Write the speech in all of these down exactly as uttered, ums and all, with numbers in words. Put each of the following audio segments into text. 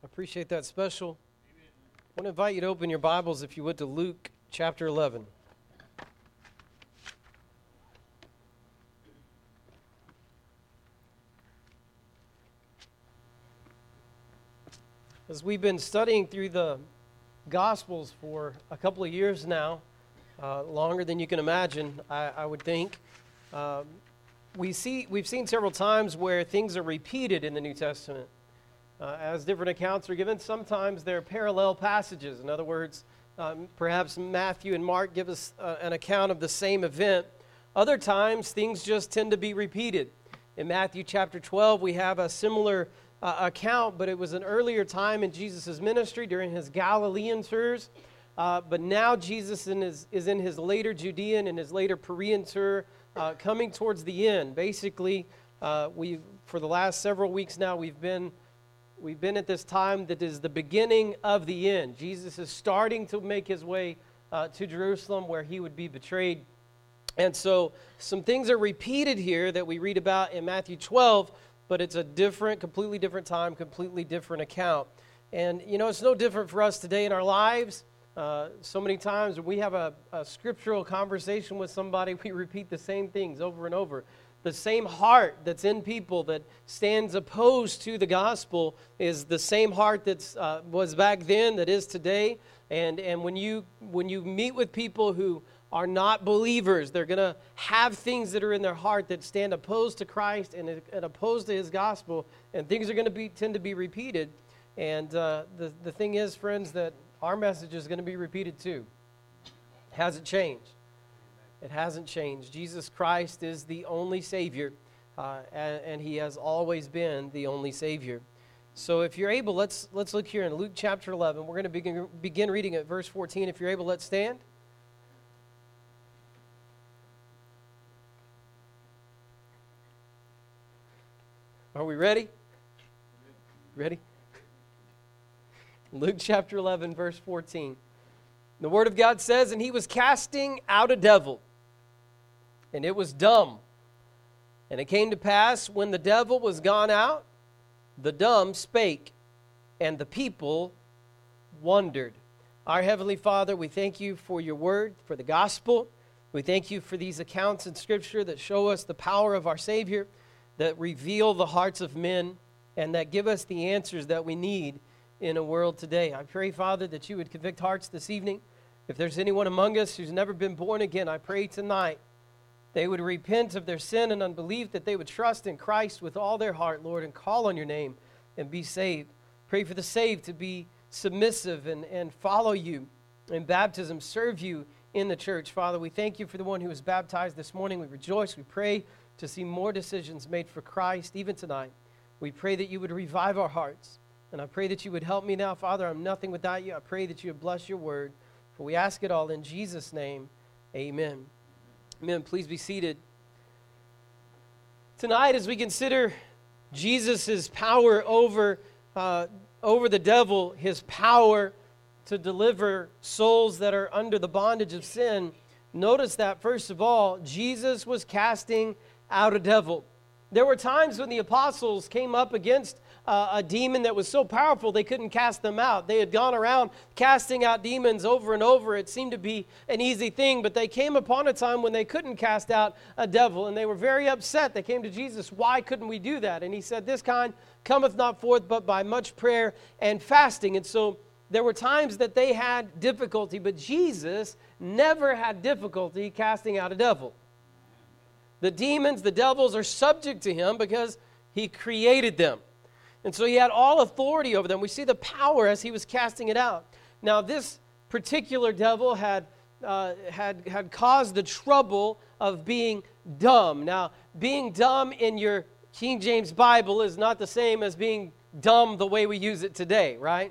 Appreciate that special. I want to invite you to open your Bibles, if you would, to Luke chapter eleven. As we've been studying through the Gospels for a couple of years now, uh, longer than you can imagine, I, I would think, um, we see, we've seen several times where things are repeated in the New Testament. Uh, as different accounts are given, sometimes they're parallel passages. In other words, um, perhaps Matthew and Mark give us uh, an account of the same event. Other times, things just tend to be repeated. In Matthew chapter twelve, we have a similar uh, account, but it was an earlier time in Jesus' ministry during his Galilean tours. Uh, but now Jesus in his, is in his later Judean and his later Perean tour, uh, coming towards the end. Basically, uh, we for the last several weeks now, we've been We've been at this time that is the beginning of the end. Jesus is starting to make his way uh, to Jerusalem where he would be betrayed. And so some things are repeated here that we read about in Matthew twelve, but it's a different, completely different time, completely different account. And, you know, it's no different for us today in our lives. Uh, so many times when we have a, a scriptural conversation with somebody, we repeat the same things over and over. The same heart that's in people that stands opposed to the gospel is the same heart that uh, was back then that is today. And and when you when you meet with people who are not believers, they're going to have things that are in their heart that stand opposed to Christ and, and opposed to his gospel, and things are going to be tend to be repeated. And uh, the, the thing is, friends, that our message is going to be repeated too. It hasn't changed. It hasn't changed. Jesus Christ is the only Savior, uh, and, and He has always been the only Savior. So if you're able, let's let's look here in Luke chapter eleven. We're going to begin, begin reading at verse fourteen. If you're able, let's stand. Are we ready? Ready? Luke chapter eleven, verse fourteen. The Word of God says, "And he was casting out a devil, and it was dumb. And it came to pass, when the devil was gone out, the dumb spake, and the people wondered." Our Heavenly Father, we thank you for your word, for the gospel. We thank you for these accounts in Scripture that show us the power of our Savior, that reveal the hearts of men, and that give us the answers that we need in a world today. I pray, Father, that you would convict hearts this evening. If there's anyone among us who's never been born again, I pray tonight they would repent of their sin and unbelief, that they would trust in Christ with all their heart, Lord, and call on your name and be saved. Pray for the saved to be submissive and, and follow you in baptism, serve you in the church. Father, we thank you for the one who was baptized this morning. We rejoice. We pray to see more decisions made for Christ even tonight. We pray that you would revive our hearts. And I pray that you would help me now, Father. I'm nothing without you. I pray that you would bless your word. For we ask it all in Jesus' name. Amen. Amen. Please be seated. Tonight, as we consider Jesus' power over, uh, over the devil, his power to deliver souls that are under the bondage of sin, notice that, first of all, Jesus was casting out a devil. There were times when the apostles came up against Uh, a demon that was so powerful they couldn't cast them out. They had gone around casting out demons over and over. It seemed to be an easy thing, but they came upon a time when they couldn't cast out a devil, and they were very upset. They came to Jesus, "Why couldn't we do that?" And he said, "This kind cometh not forth but by much prayer and fasting." And so there were times that they had difficulty, but Jesus never had difficulty casting out a devil. The demons, the devils, are subject to him because he created them. And so he had all authority over them. We see the power as he was casting it out. Now, this particular devil had uh, had had caused the trouble of being dumb. Now, being dumb in your King James Bible is not the same as being dumb the way we use it today, right?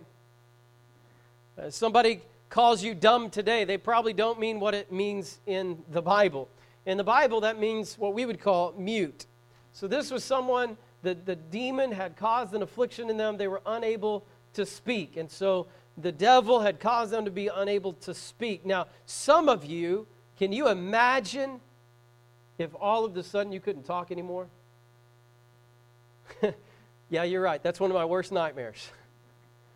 Uh, somebody calls you dumb today, they probably don't mean what it means in the Bible. In the Bible, that means what we would call mute. So this was someone... The, the demon had caused an affliction in them. They were unable to speak. And so the devil had caused them to be unable to speak. Now, some of you, can you imagine if all of a sudden you couldn't talk anymore? Yeah, you're right. That's one of my worst nightmares.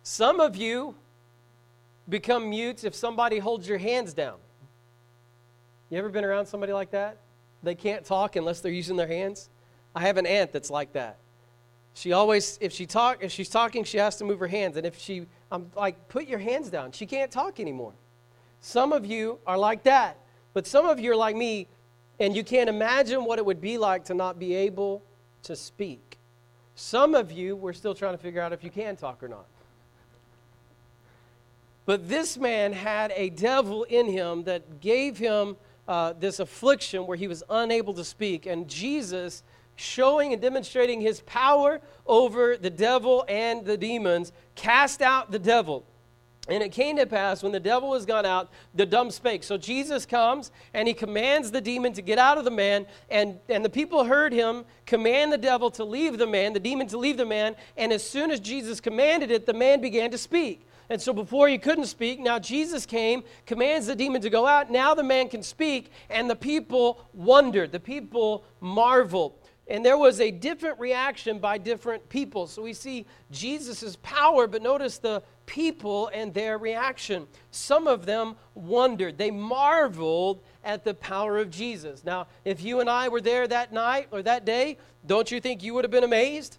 Some of you become mutes if somebody holds your hands down. You ever been around somebody like that? They can't talk unless they're using their hands. I have an aunt that's like that. She always, if she talk, if she's talking, she has to move her hands. And if she, I'm like, put your hands down. She can't talk anymore. Some of you are like that. But some of you are like me, and you can't imagine what it would be like to not be able to speak. Some of you, we're still trying to figure out if you can talk or not. But this man had a devil in him that gave him uh, this affliction where he was unable to speak. And Jesus, showing and demonstrating his power over the devil and the demons, cast out the devil. And it came to pass, when the devil was gone out, the dumb spake. So Jesus comes, and he commands the demon to get out of the man, and, and the people heard him command the devil to leave the man, the demon to leave the man, and as soon as Jesus commanded it, the man began to speak. And so before he couldn't speak, now Jesus came, commands the demon to go out, now the man can speak, and the people wondered, the people marveled. And there was a different reaction by different people. So we see Jesus' power, but notice the people and their reaction. Some of them wondered. They marveled at the power of Jesus. Now, if you and I were there that night or that day, don't you think you would have been amazed?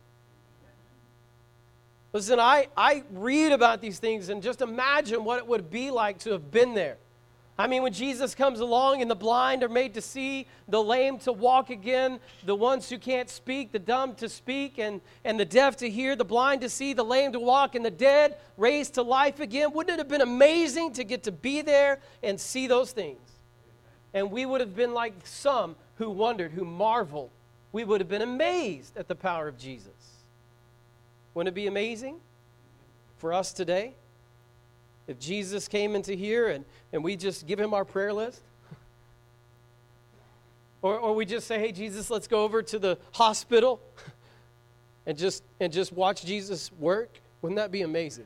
Listen, I, I read about these things and just imagine what it would be like to have been there. I mean, when Jesus comes along and the blind are made to see, the lame to walk again, the ones who can't speak, the dumb to speak, and, and the deaf to hear, the blind to see, the lame to walk, and the dead raised to life again. Wouldn't it have been amazing to get to be there and see those things? And we would have been like some who wondered, who marveled. We would have been amazed at the power of Jesus. Wouldn't it be amazing for us today? If Jesus came into here and, and we just give him our prayer list? Or, or we just say, hey, Jesus, let's go over to the hospital and just, and just watch Jesus work? Wouldn't that be amazing?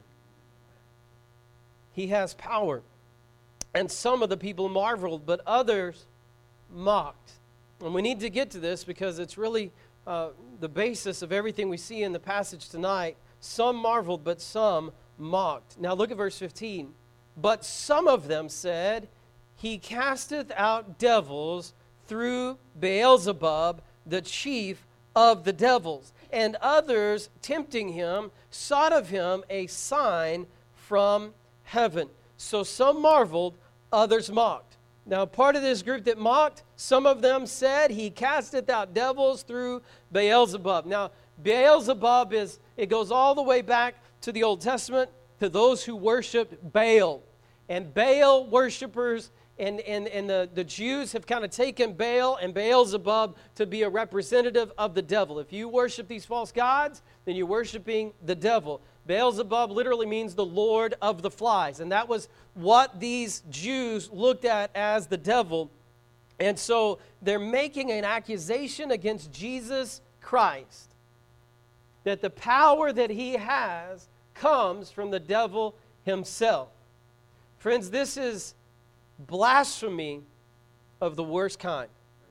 He has power. And some of the people marveled, but others mocked. And we need to get to this because it's really uh, the basis of everything we see in the passage tonight. Some marveled, but some mocked. Now look at verse fifteen. But some of them said, he casteth out devils through Beelzebub, the chief of the devils. And others, tempting him, sought of him a sign from heaven. So some marveled, others mocked. Now part of this group that mocked, some of them said, he casteth out devils through Beelzebub. Now Beelzebub is, it goes all the way back to the Old Testament, to those who worshiped Baal. And Baal worshipers and, and, and the, the Jews have kind of taken Baal and Beelzebub to be a representative of the devil. If you worship these false gods, then you're worshiping the devil. Beelzebub literally means the Lord of the flies. And that was what these Jews looked at as the devil. And so they're making an accusation against Jesus Christ that the power that he has comes from the devil himself. Friends, this is blasphemy of the worst kind.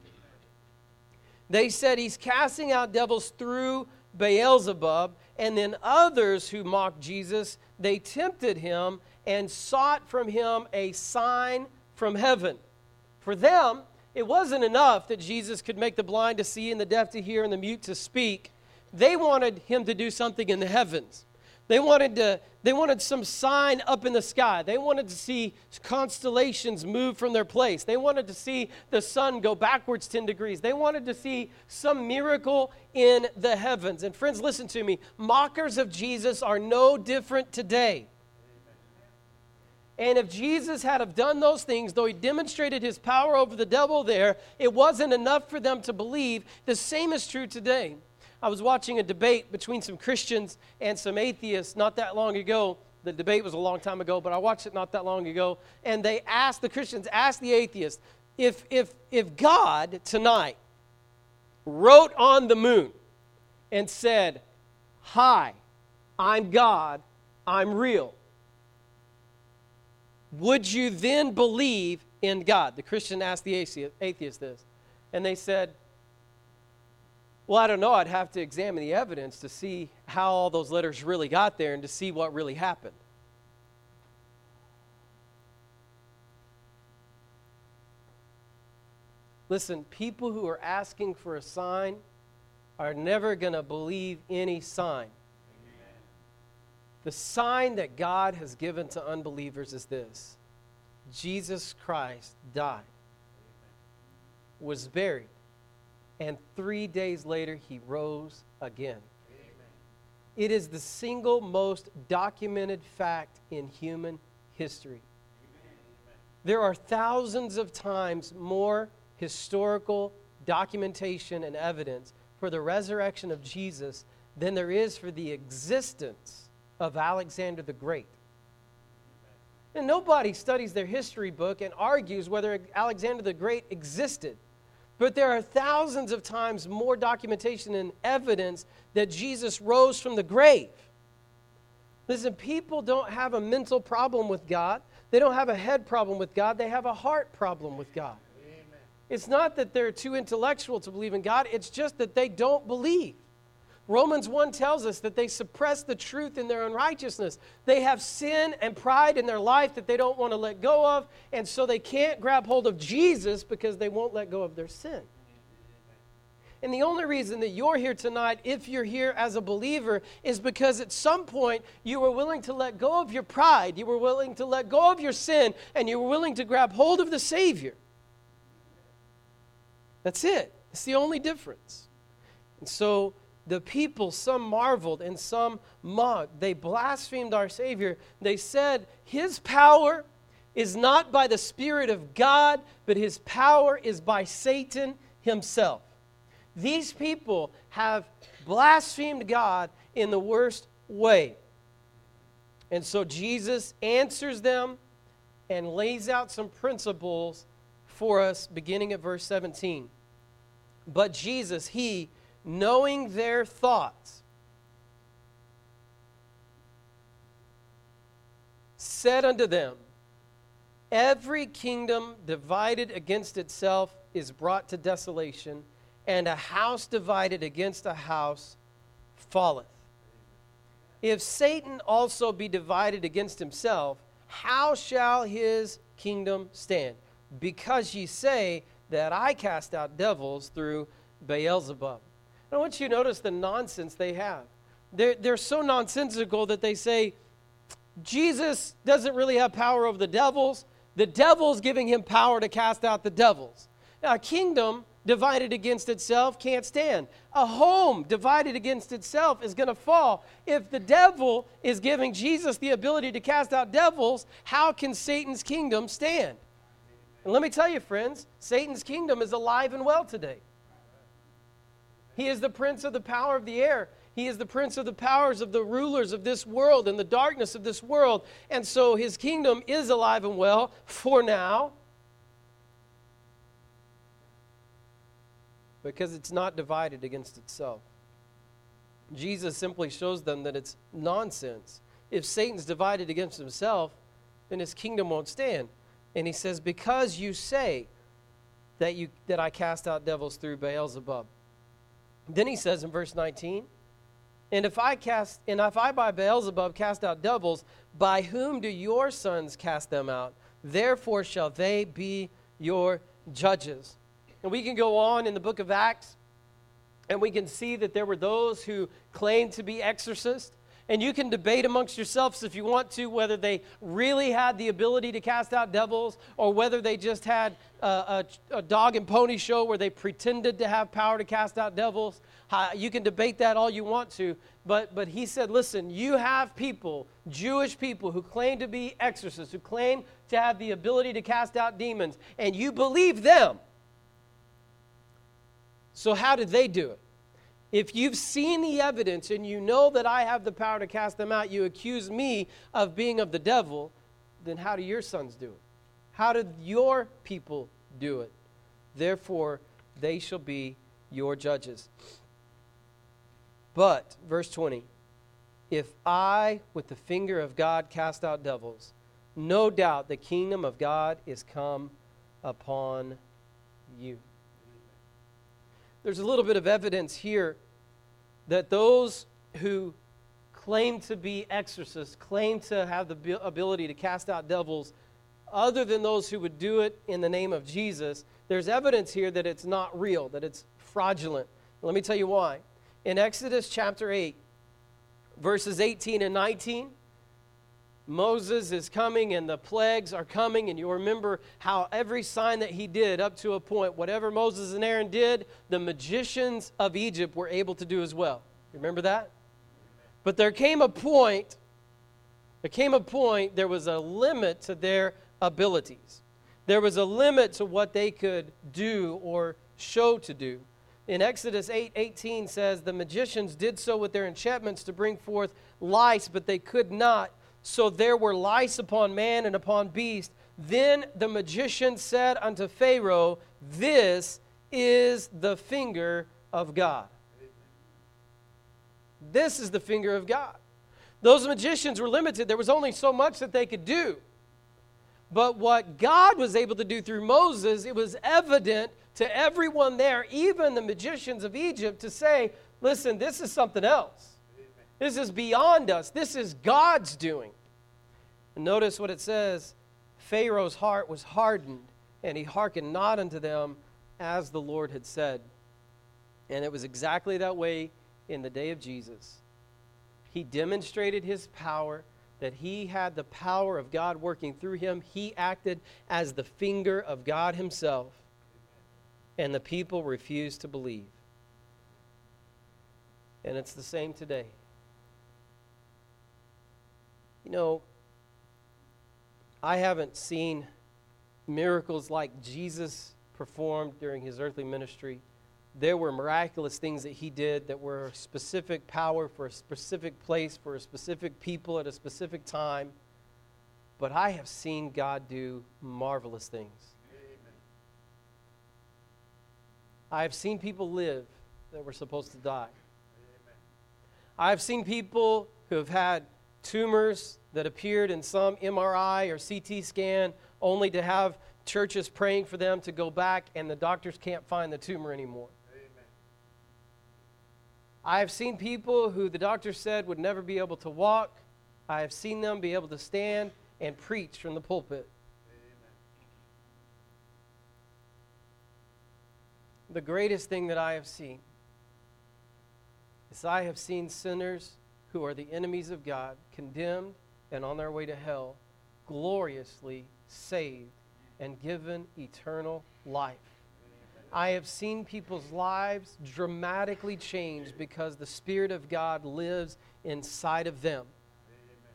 They said he's casting out devils through Beelzebub, and then others who mocked Jesus, they tempted him and sought from him a sign from heaven. For them, it wasn't enough that Jesus could make the blind to see and the deaf to hear and the mute to speak. They wanted him to do something in the heavens. They wanted to, they wanted some sign up in the sky. They wanted to see constellations move from their place. They wanted to see the sun go backwards ten degrees. They wanted to see some miracle in the heavens. And friends, listen to me. Mockers of Jesus are no different today. And if Jesus had have done those things, though he demonstrated his power over the devil there, it wasn't enough for them to believe. The same is true today. I was watching a debate between some Christians and some atheists not that long ago. The debate was a long time ago, but I watched it not that long ago. And they asked, the Christians asked the atheists, if, if, if God tonight wrote on the moon and said, hi, I'm God, I'm real, would you then believe in God? The Christian asked the atheist this. And they said, Well, I don't know. I'd have to examine the evidence to see how all those letters really got there and to see what really happened. Listen, people who are asking for a sign are never going to believe any sign. Amen. The sign that God has given to unbelievers is this: Jesus Christ died, Amen. Was buried, and three days later he rose again. Amen. It is the single most documented fact in human history. Amen. There are thousands of times more historical documentation and evidence for the resurrection of Jesus than there is for the existence of Alexander the Great. And nobody studies their history book and argues whether Alexander the Great existed. But there are thousands of times more documentation and evidence that Jesus rose from the grave. Listen, people don't have a mental problem with God. They don't have a head problem with God. They have a heart problem with God. It's not that they're too intellectual to believe in God. It's just that they don't believe. Romans one tells us that they suppress the truth in their unrighteousness. They have sin and pride in their life that they don't want to let go of, and so they can't grab hold of Jesus because they won't let go of their sin. And the only reason that you're here tonight, if you're here as a believer, is because at some point you were willing to let go of your pride, you were willing to let go of your sin, and you were willing to grab hold of the Savior. That's it. It's the only difference. And so the people, some marveled and some mocked. They blasphemed our Savior. They said, His power is not by the Spirit of God, but His power is by Satan himself. These people have blasphemed God in the worst way. And so Jesus answers them and lays out some principles for us, beginning at verse seventeen. But Jesus, He, knowing their thoughts, said unto them, Every kingdom divided against itself is brought to desolation, and a house divided against a house falleth. If Satan also be divided against himself, how shall his kingdom stand? Because ye say that I cast out devils through Beelzebub. And I want you to notice the nonsense they have. They're, they're so nonsensical that they say, Jesus doesn't really have power over the devils. The devil's giving him power to cast out the devils. Now, a kingdom divided against itself can't stand. A home divided against itself is going to fall. If the devil is giving Jesus the ability to cast out devils, how can Satan's kingdom stand? And let me tell you, friends, Satan's kingdom is alive and well today. He is the prince of the power of the air. He is the prince of the powers of the rulers of this world and the darkness of this world. And so his kingdom is alive and well for now, because it's not divided against itself. Jesus simply shows them that it's nonsense. If Satan's divided against himself, then his kingdom won't stand. And he says, because you say that you that I cast out devils through Beelzebub. Then he says in verse nineteen, and if I cast and if I by Beelzebub cast out devils, by whom do your sons cast them out? Therefore shall they be your judges. And we can go on in the book of Acts, and we can see that there were those who claimed to be exorcists. And you can debate amongst yourselves if you want to whether they really had the ability to cast out devils or whether they just had a, a, a dog and pony show where they pretended to have power to cast out devils. Uh, you can debate that all you want to. But, but he said, listen, you have people, Jewish people who claim to be exorcists, who claim to have the ability to cast out demons, and you believe them. So how did they do it? If you've seen the evidence and you know that I have the power to cast them out, you accuse me of being of the devil, then how do your sons do it? How did your people do it? Therefore, they shall be your judges. But, verse twenty, if I, with the finger of God, cast out devils, no doubt the kingdom of God is come upon you. there's a little bit of evidence here that those who claim to be exorcists, claim to have the ability to cast out devils, other than those who would do it in the name of Jesus, there's evidence here that it's not real, that it's fraudulent. Let me tell you why. In Exodus chapter eight, verses eighteen and nineteen, Moses is coming and the plagues are coming, and you'll remember how every sign that he did up to a point, whatever Moses and Aaron did, the magicians of Egypt were able to do as well. Remember that? But there came a point, there came a point, there was a limit to their abilities. There was a limit to what they could do or show to do. In Exodus eight eighteen says, the magicians did so with their enchantments to bring forth lice, but they could not. So there were lice upon man and upon beast. Then the magician said unto Pharaoh, this is the finger of God. This is the finger of God. Those magicians were limited. There was only so much that they could do. But what God was able to do through Moses, it was evident to everyone there, even the magicians of Egypt, to say, listen, this is something else. This is beyond us. This is God's doing. And notice what it says. Pharaoh's heart was hardened, and he hearkened not unto them as the Lord had said. And it was exactly that way in the day of Jesus. He demonstrated his power, that he had the power of God working through him. He acted as the finger of God himself, and the people refused to believe. And it's the same today. You know, I haven't seen miracles like Jesus performed during his earthly ministry. There were miraculous things that he did that were a specific power for a specific place, for a specific people at a specific time. But I have seen God do marvelous things. Amen. I have seen people live that were supposed to die. Amen. I have seen people who have had tumors that appeared in some M R I or C T scan only to have churches praying for them to go back and the doctors can't find the tumor anymore. I have seen people who the doctor said would never be able to walk. I have seen them be able to stand and preach from the pulpit. Amen. The greatest thing that I have seen is I have seen sinners who are the enemies of God, condemned and on their way to hell, gloriously saved and given eternal life. I have seen people's lives dramatically change because the Spirit of God lives inside of them. Amen.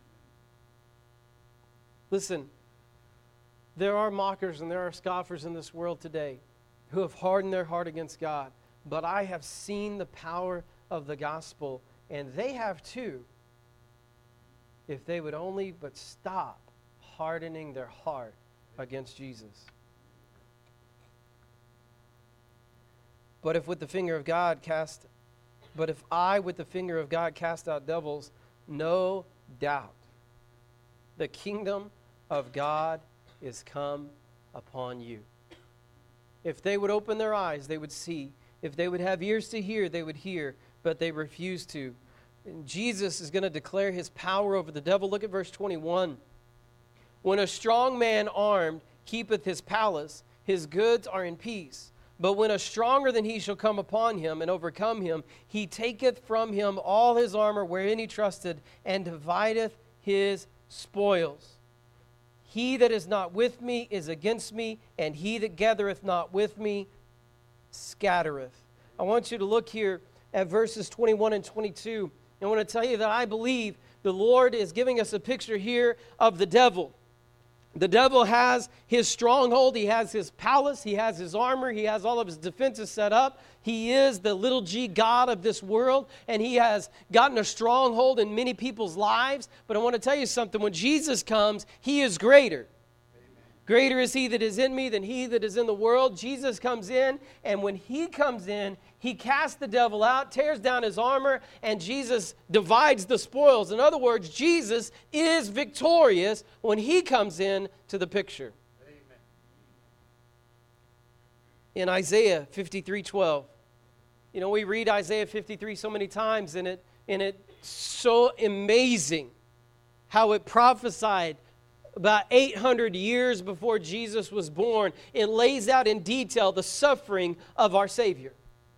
Listen, there are mockers and there are scoffers in this world today who have hardened their heart against God. But I have seen the power of the gospel, and they have too, if they would only but stop hardening their heart against Jesus. But if with the finger of God cast, but if I with the finger of God cast out devils, no doubt the kingdom of God is come upon you. If they would open their eyes, they would see. If they would have ears to hear, they would hear, but they refuse to. And Jesus is going to declare his power over the devil. Look at verse twenty-one. When a strong man armed keepeth his palace, his goods are in peace. But when a stronger than he shall come upon him and overcome him, he taketh from him all his armor wherein he trusted, and divideth his spoils. He that is not with me is against me, and he that gathereth not with me scattereth. I want you to look here at verses twenty-one and twenty-two. I want to tell you that I believe the Lord is giving us a picture here of the devil. The devil has his stronghold, he has his palace, he has his armor, he has all of his defenses set up. He is the little g god of this world, and he has gotten a stronghold in many people's lives. But I want to tell you something, when Jesus comes, he is greater. Amen. Greater is he that is in me than he that is in the world. Jesus comes in, and when he comes in, he casts the devil out, tears down his armor, and Jesus divides the spoils. In other words, Jesus is victorious when he comes in to the picture. Amen. In Isaiah fifty-three twelve, You know, we read Isaiah fifty-three so many times, and it and it's so amazing how it prophesied about eight hundred years before Jesus was born. It lays out in detail the suffering of our Savior.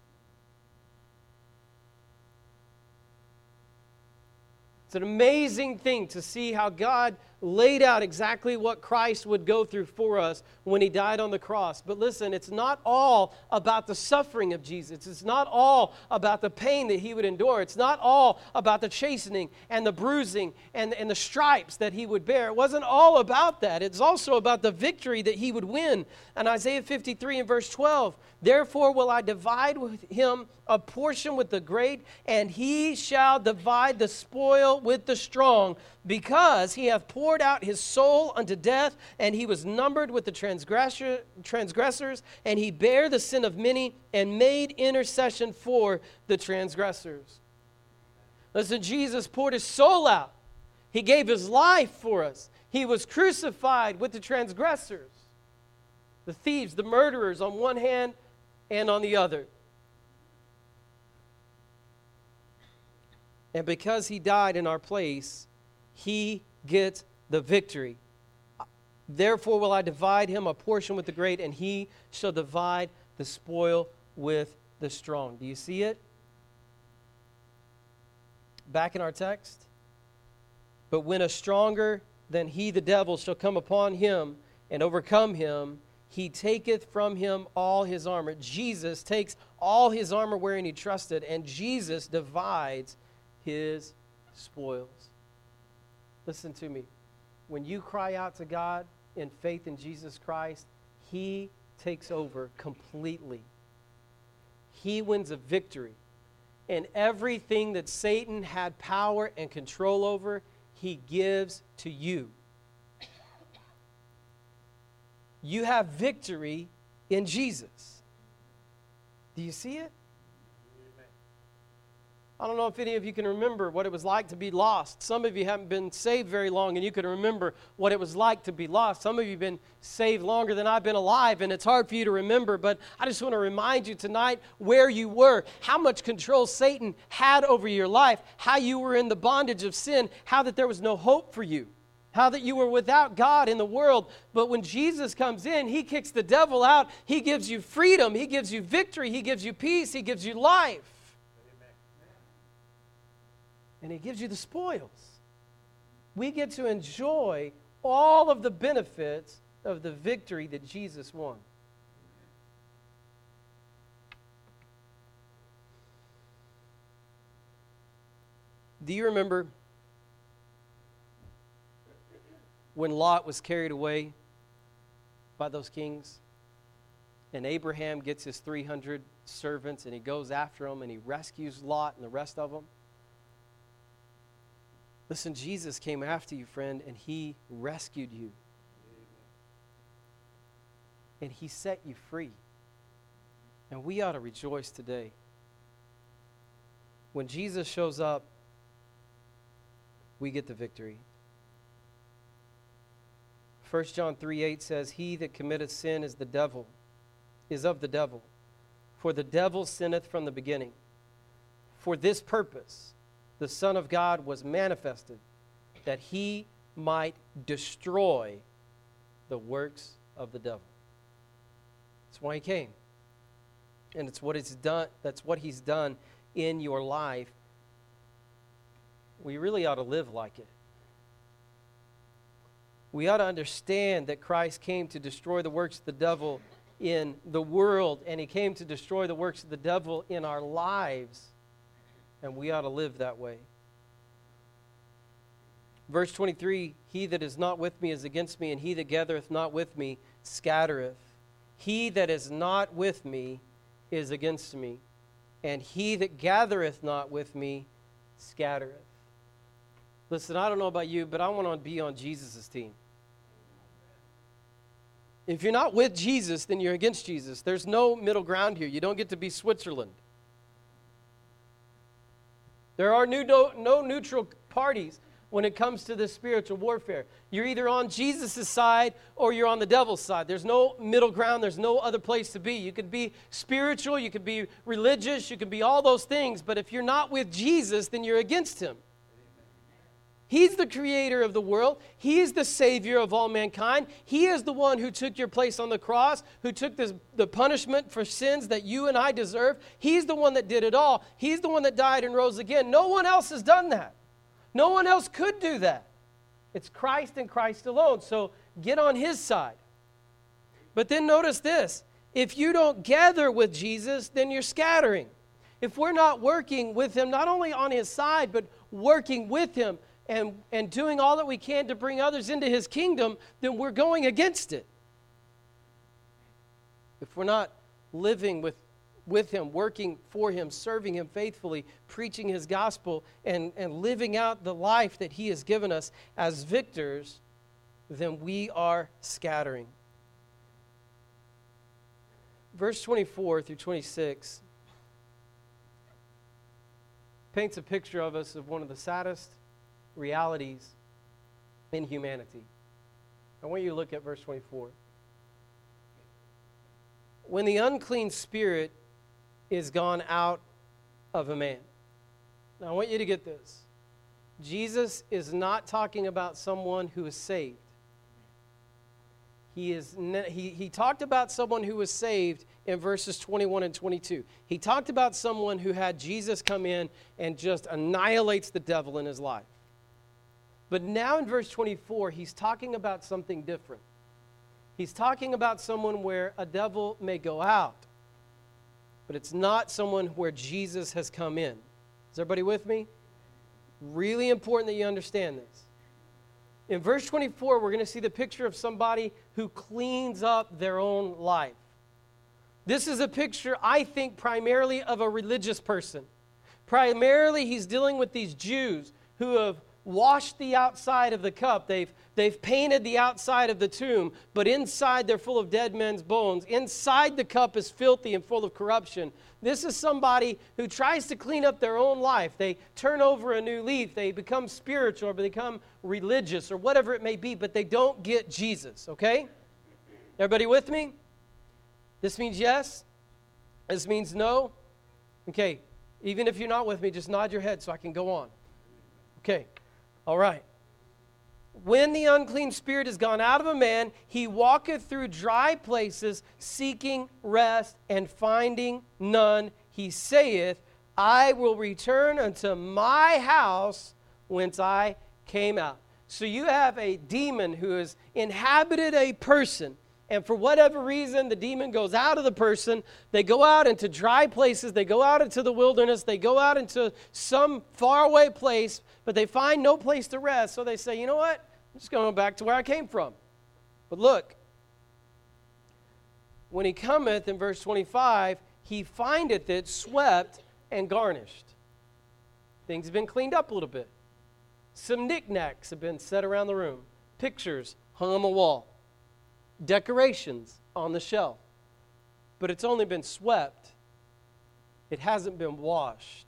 It's an amazing thing to see how God laid out exactly what Christ would go through for us when He died on the cross. But listen, it's not all about the suffering of Jesus. It's not all about the pain that He would endure. It's not all about the chastening and the bruising and, and the stripes that He would bear. It wasn't all about that. It's also about the victory that He would win. And Isaiah fifty-three and verse twelve, therefore will I divide with Him a portion with the great, and He shall divide the spoil with the strong, because He hath poured out His soul unto death, and He was numbered with the transgressor, transgressors, and He bare the sin of many, and made intercession for the transgressors. Listen, Jesus poured His soul out. He gave His life for us. He was crucified with the transgressors, the thieves, the murderers on one hand and on the other. And because He died in our place, He gets the victory. Therefore will I divide Him a portion with the great, and He shall divide the spoil with the strong. Do you see it? Back in our text. But when a stronger than he, the devil, shall come upon him and overcome him, He taketh from him all his armor. Jesus takes all his armor wherein He trusted, and Jesus divides His spoils. Listen to me. When you cry out to God in faith in Jesus Christ, He takes over completely. He wins a victory. And everything that Satan had power and control over, He gives to you. You have victory in Jesus. Do you see it? I don't know if any of you can remember what it was like to be lost. Some of you haven't been saved very long, and you can remember what it was like to be lost. Some of you have been saved longer than I've been alive, and it's hard for you to remember. But I just want to remind you tonight where you were, how much control Satan had over your life, how you were in the bondage of sin, how that there was no hope for you, how that you were without God in the world. But when Jesus comes in, He kicks the devil out. He gives you freedom. He gives you victory. He gives you peace. He gives you life. And He gives you the spoils. We get to enjoy all of the benefits of the victory that Jesus won. Do you remember when Lot was carried away by those kings? And Abraham gets his three hundred servants, and he goes after them, and he rescues Lot and the rest of them. Listen, Jesus came after you, friend, and He rescued you. And He set you free. And we ought to rejoice today. When Jesus shows up, we get the victory. First John three eight says, He that committeth sin is the devil, is of the devil. For the devil sinneth from the beginning. For this purpose the Son of God was manifested, that He might destroy the works of the devil. That's why He came. And it's what it's done, that's what He's done in your life. We really ought to live like it. We ought to understand that Christ came to destroy the works of the devil in the world, and He came to destroy the works of the devil in our lives. And we ought to live that way. Verse twenty-three, He that is not with me is against me, and he that gathereth not with me scattereth. He that is not with me is against me, and he that gathereth not with me scattereth. Listen, I don't know about you, but I want to be on Jesus' team. If you're not with Jesus, then you're against Jesus. There's no middle ground here. You don't get to be Switzerland. There are new, no, no neutral parties. when it comes to this spiritual warfare. You're either on Jesus' side or you're on the devil's side. There's no middle ground. There's no other place to be. You could be spiritual. You could be religious. You could be all those things. But if you're not with Jesus, then you're against him. He's the creator of the world. He is the savior of all mankind. He is the one who took your place on the cross, who took this, the punishment for sins that you and I deserve. He's the one that did it all. He's the one that died and rose again. No one else has done that. No one else could do that. It's Christ and Christ alone. So get on his side. But then notice this. If you don't gather with Jesus, then you're scattering. If we're not working with him, not only on his side, but working with him, And, and doing all that we can to bring others into his kingdom, then we're going against it. If we're not living with, with him, working for him, serving him faithfully, preaching his gospel, and, and living out the life that he has given us as victors, then we are scattering. Verse twenty-four through twenty-six paints a picture of us of one of the saddest realities in humanity. I want you to look at verse twenty-four. When the unclean spirit is gone out of a man. Now I want you to get this. Jesus is not talking about someone who is saved. He, is ne- he, he talked about someone who was saved in verses twenty-one and twenty-two. He talked about someone who had Jesus come in and just annihilates the devil in his life. But now in verse twenty-four, he's talking about something different. He's talking about someone where a devil may go out, but it's not someone where Jesus has come in. Is everybody with me? Really important that you understand this. In verse twenty-four, we're going to see the picture of somebody who cleans up their own life. This is a picture, I think, primarily of a religious person. Primarily, he's dealing with these Jews who have washed the outside of the cup. They've, they've painted the outside of the tomb, but inside they're full of dead men's bones. Inside the cup is filthy and full of corruption. This is somebody who tries to clean up their own life. They turn over a new leaf. They become spiritual or become religious or whatever it may be, but they don't get Jesus, okay? Everybody with me? This means yes? This means no? Okay, even if you're not with me, just nod your head so I can go on. Okay. All right. When the unclean spirit is gone out of a man, he walketh through dry places, seeking rest, and finding none. He saith, I will return unto my house whence I came out. So you have a demon who has inhabited a person, and for whatever reason, the demon goes out of the person. They go out into dry places. They go out into the wilderness. They go out into some faraway place, but they find no place to rest. So they say, you know what? I'm just going back to where I came from. But look, when he cometh, in verse twenty-five, he findeth it swept and garnished. Things have been cleaned up a little bit. Some knickknacks have been set around the room. Pictures hung on the wall. Decorations on the shelf. But it's only been swept. It hasn't been washed.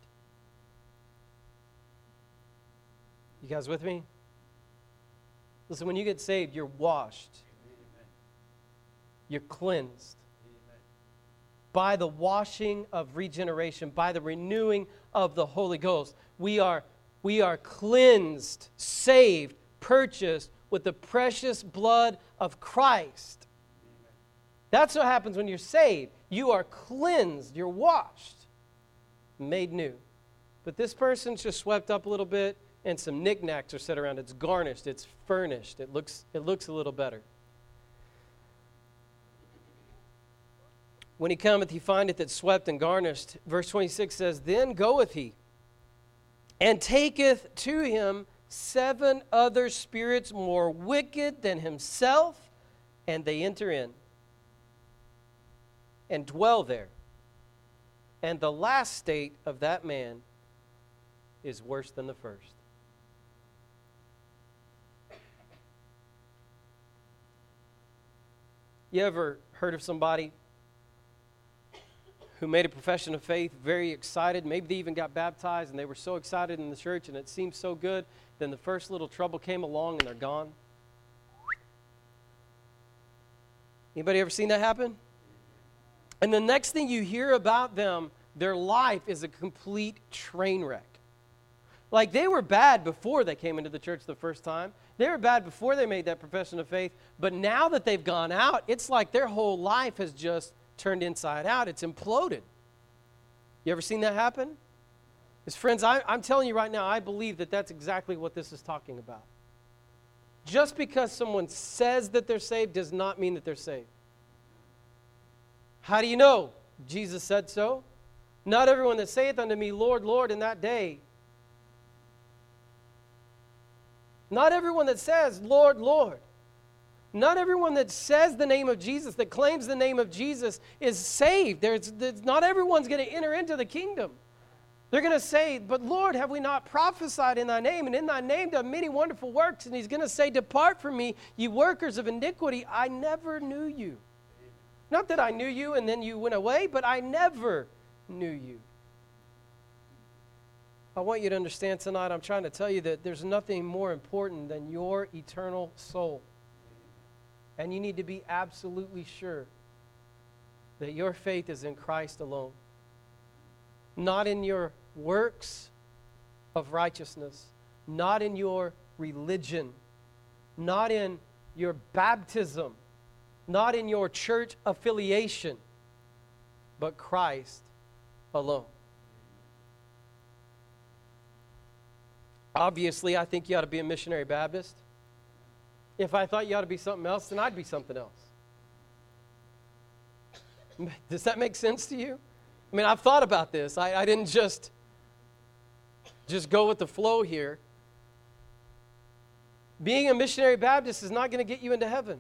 You guys with me? Listen, when you get saved, you're washed. You're cleansed. By the washing of regeneration, by the renewing of the Holy Ghost. We are, we are cleansed, saved, purchased with the precious blood of Christ. That's what happens when you're saved. You are cleansed, you're washed, made new. But this person's just swept up a little bit, and some knickknacks are set around. It's garnished, it's furnished. It looks, it looks a little better. When he cometh, he findeth it swept and garnished. Verse twenty-six says, Then goeth he, and taketh to him seven other spirits more wicked than himself, and they enter in and dwell there. And the last state of that man is worse than the first. You ever heard of somebody who made a profession of faith, very excited. Maybe they even got baptized, and they were so excited in the church, and it seemed so good. Then the first little trouble came along, and they're gone. Anybody ever seen that happen? And the next thing you hear about them, their life is a complete train wreck. Like, they were bad before they came into the church the first time. They were bad before they made that profession of faith. But now that they've gone out, it's like their whole life has just turned inside out. It's imploded. You ever seen that happen? Because friends, I, I'm telling you right now, I believe that that's exactly what this is talking about. Just because someone says that they're saved does not mean that they're saved. How do you know? Jesus said so. Not everyone that saith unto me, Lord, Lord, in that day. Not everyone that says, Lord, Lord. Not everyone that says the name of Jesus, that claims the name of Jesus, is saved. There's, there's, not everyone's going to enter into the kingdom. They're going to say, but Lord, have we not prophesied in thy name? And in thy name done many wonderful works. And he's going to say, depart from me, you workers of iniquity. I never knew you. Not that I knew you and then you went away, but I never knew you. I want you to understand tonight, I'm trying to tell you that there's nothing more important than your eternal soul. And you need to be absolutely sure that your faith is in Christ alone. Not in your works of righteousness, not in your religion, not in your baptism, not in your church affiliation, but Christ alone. Obviously, I think you ought to be a missionary Baptist. If I thought you ought to be something else, then I'd be something else. Does that make sense to you? I mean, I've thought about this. I, I didn't just, just go with the flow here. Being a missionary Baptist is not going to get you into heaven.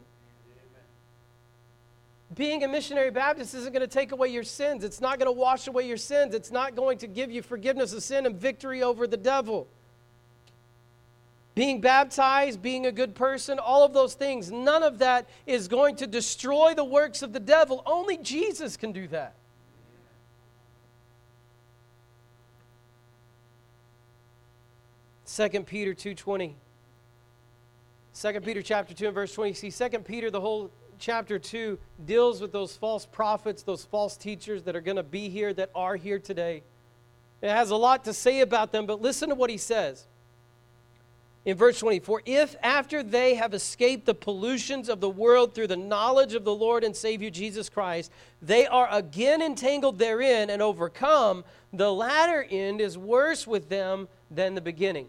Being a missionary Baptist isn't going to take away your sins. It's not going to wash away your sins. It's not going to give you forgiveness of sin and victory over the devil. Being baptized, being a good person, all of those things, none of that is going to destroy the works of the devil. Only Jesus can do that. Second Peter two twenty. Second Peter chapter two and verse twenty. See, Second Peter, the whole chapter two, deals with those false prophets, those false teachers that are going to be here, that are here today. It has a lot to say about them, but listen to what he says. In verse twenty, for if after they have escaped the pollutions of the world through the knowledge of the Lord and Savior Jesus Christ, they are again entangled therein and overcome, the latter end is worse with them than the beginning.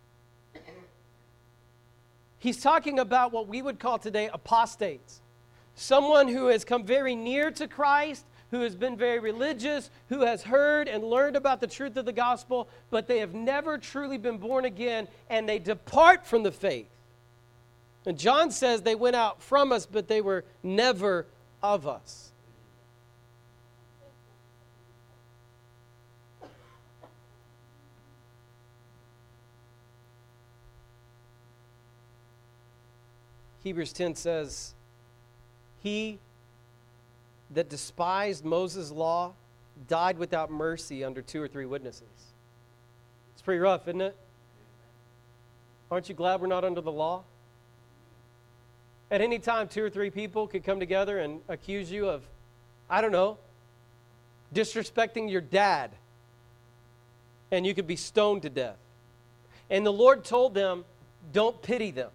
He's talking about what we would call today apostates. Someone who has come very near to Christ, who has been very religious, who has heard and learned about the truth of the gospel, but they have never truly been born again, and they depart from the faith. And John says they went out from us, but they were never of us. Hebrews ten says, he that despised Moses' law died without mercy under two or three witnesses. It's pretty rough, isn't it? Aren't you glad we're not under the law? At any time, two or three people could come together and accuse you of, I don't know, disrespecting your dad. And you could be stoned to death. And the Lord told them, don't pity them.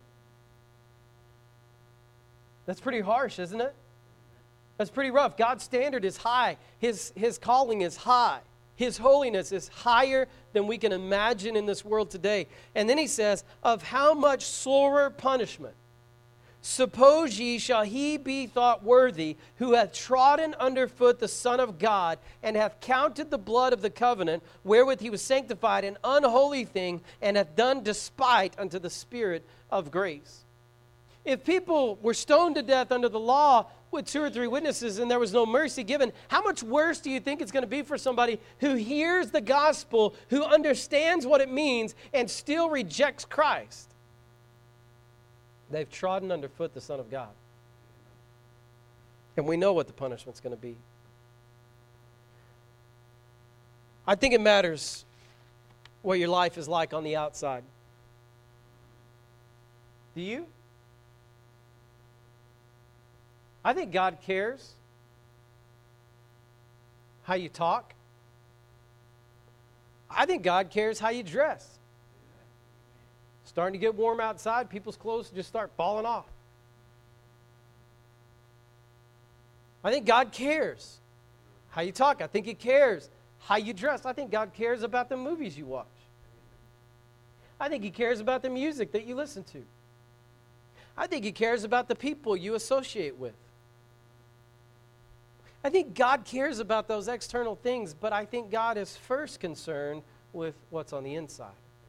That's pretty harsh, isn't it? That's pretty rough. God's standard is high. His, his calling is high. His holiness is higher than we can imagine in this world today. And then he says, of how much sorer punishment, suppose ye shall he be thought worthy, who hath trodden under foot the Son of God, and hath counted the blood of the covenant, wherewith he was sanctified, an unholy thing, and hath done despite unto the Spirit of grace. If people were stoned to death under the law with two or three witnesses and there was no mercy given, how much worse do you think it's going to be for somebody who hears the gospel, who understands what it means, and still rejects Christ? They've trodden underfoot the Son of God. And we know what the punishment's going to be. I think it matters what your life is like on the outside. Do you? I think God cares how you talk. I think God cares how you dress. Starting to get warm outside, people's clothes just start falling off. I think God cares how you talk. I think He cares how you dress. I think God cares about the movies you watch. I think He cares about the music that you listen to. I think He cares about the people you associate with. I think God cares about those external things, but I think God is first concerned with what's on the inside.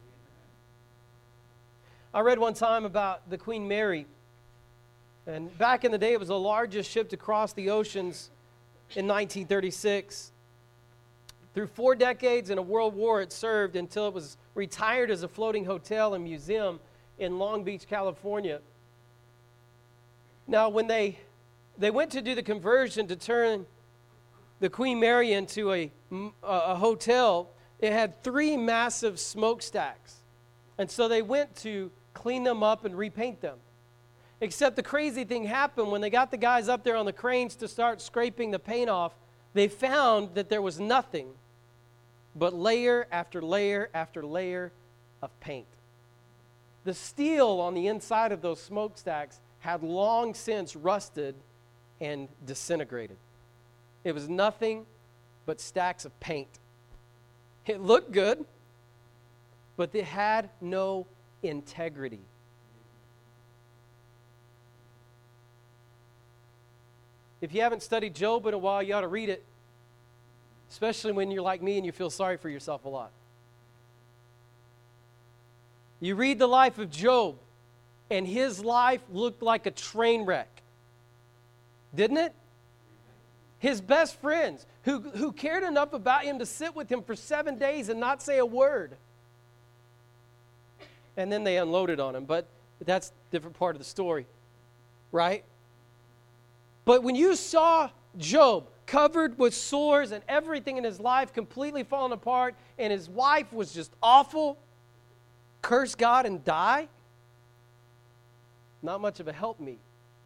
I read one time about the Queen Mary, and back in the day it was the largest ship to cross the oceans in nineteen thirty-six. Through four decades and a world war it served until it was retired as a floating hotel and museum in Long Beach, California. Now when they They went to do the conversion to turn the Queen Mary into a, a hotel. It had three massive smokestacks. And so they went to clean them up and repaint them. Except the crazy thing happened when they got the guys up there on the cranes to start scraping the paint off. They found that there was nothing but layer after layer after layer of paint. The steel on the inside of those smokestacks had long since rusted and disintegrated. It was nothing but stacks of paint. It looked good, but it had no integrity. If you haven't studied Job in a while, you ought to read it, especially when you're like me and you feel sorry for yourself a lot. You read the life of Job, and his life looked like a train wreck. Didn't it? His best friends, who, who cared enough about him to sit with him for seven days and not say a word. And then they unloaded on him, but that's a different part of the story, right? But when you saw Job covered with sores and everything in his life completely falling apart, and his wife was just awful, curse God and die, not much of a helpmeet.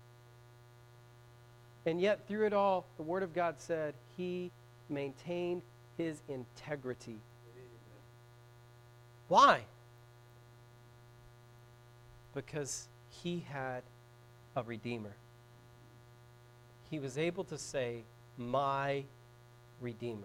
And yet, through it all, the Word of God said he maintained his integrity. Why? Because he had a Redeemer. He was able to say, my Redeemer.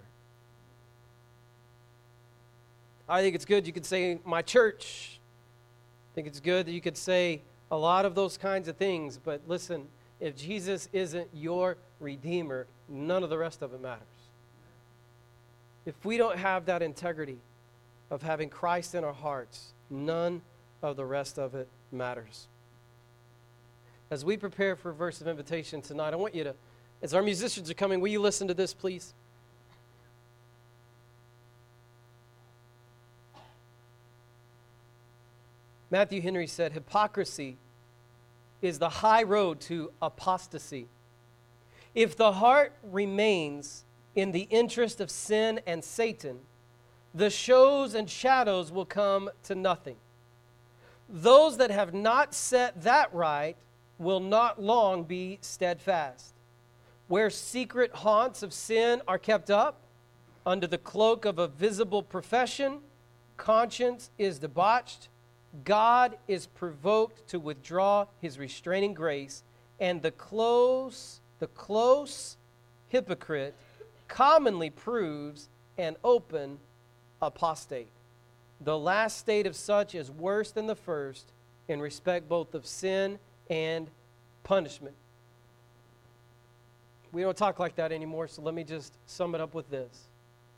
I think it's good you could say, my church. I think it's good that you could say a lot of those kinds of things, but listen, if Jesus isn't your Redeemer, none of the rest of it matters. If we don't have that integrity of having Christ in our hearts, none of the rest of it matters. As we prepare for a verse of invitation tonight, I want you to, as our musicians are coming, will you listen to this, please? Matthew Henry said, hypocrisy is the high road to apostasy. If the heart remains in the interest of sin and Satan, the shows and shadows will come to nothing. Those that have not set that right will not long be steadfast. Where secret haunts of sin are kept up, under the cloak of a visible profession, conscience is debauched, God is provoked to withdraw his restraining grace, and the close, the close hypocrite commonly proves an open apostate. The last state of such is worse than the first in respect both of sin and punishment. We don't talk like that anymore, so let me just sum it up with this.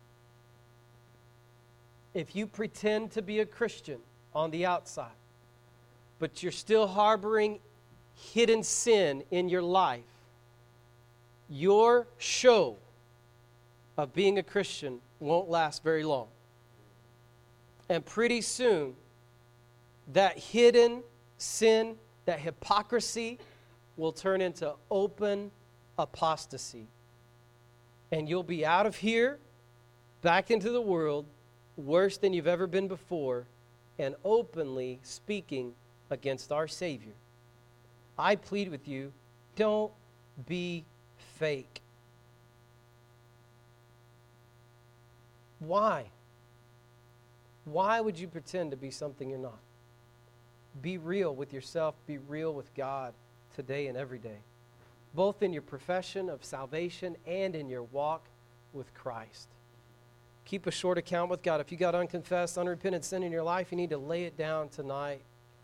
If you pretend to be a Christian on the outside, but you're still harboring hidden sin in your life, your show of being a Christian won't last very long. And pretty soon, that hidden sin, that hypocrisy, will turn into open apostasy. And you'll be out of here, back into the world, worse than you've ever been before, and openly speaking against our Savior. I plead with you, don't be fake. Why? Why would you pretend to be something you're not? Be real with yourself. Be real with God today and every day, both in your profession of salvation and in your walk with Christ. Keep a short account with God. If you got unconfessed, unrepentant sin in your life, you need to lay it down tonight.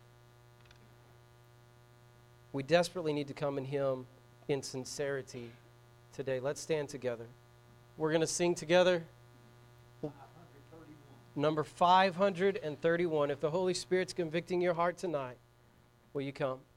We desperately need to come in Him in sincerity today. Let's stand together. We're going to sing together number five hundred thirty-one. If the Holy Spirit's convicting your heart tonight, will you come?